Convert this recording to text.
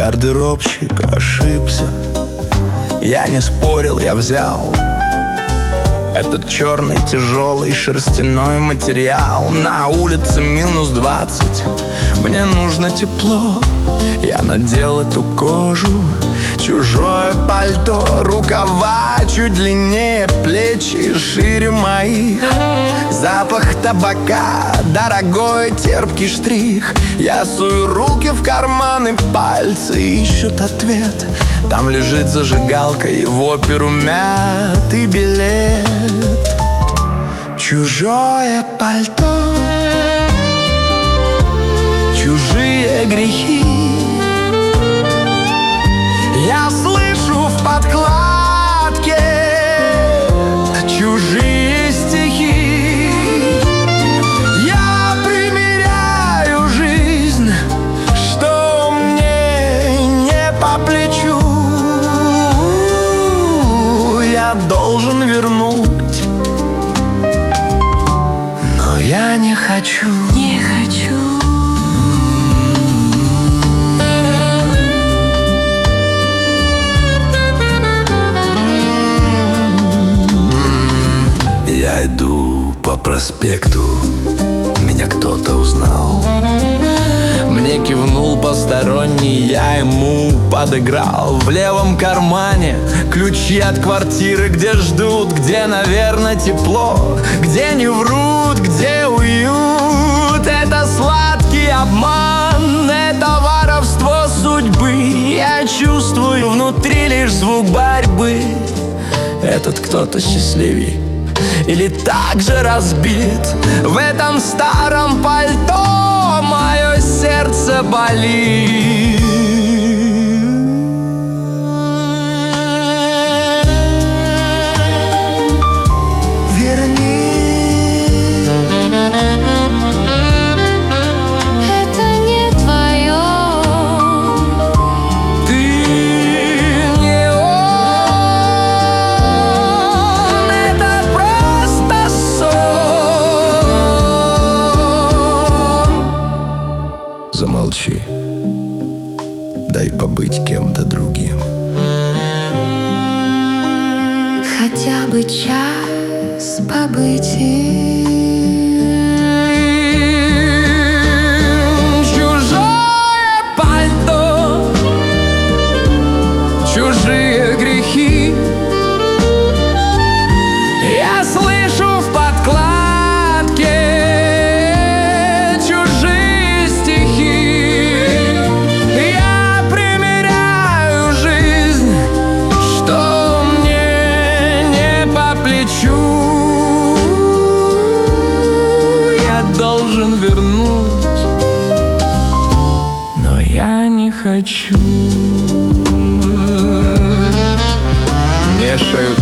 Гардеробщик ошибся. Я не спорил, я взял этот черный тяжелый шерстяной материал. На улице -20, мне нужно тепло. Я надел эту кожу, чужое пальто, рукава чуть длиннее, плечи шире моих. Запах табака, дорогой терпкий штрих. Я сую руки в карманы, пальцы ищут ответ. Там лежит зажигалка и в оперу мятый билет. Чужое пальто, чужие грехи. Я слышу в подкладке чужие стихи. Я примеряю жизнь, что мне не по плечу. Я должен вернуть, но я не хочу. Не хочу. Я иду по проспекту, меня кто-то узнал. Мне кивнул посторонний, я ему подыграл. В левом кармане ключи от квартиры, где ждут, где, наверное, тепло, где не врут, где уют. Это сладкий обман, это воровство судьбы. Я чувствую внутри лишь звук борьбы. Этот кто-то счастливей или так же разбит. В этом старом пальто мое сердце болит. Верни. Это не твое. Ты не он, это просто сон. Замолчи, дай побыть кем-то другим. Хотя бы час побыть им. Чужое пальто, чужие грехи. Я слышу в подкладке чужие стихи. Я примеряю жизнь, что мне не по плечу. Я должен вернуть, но я не хочу. Вешаю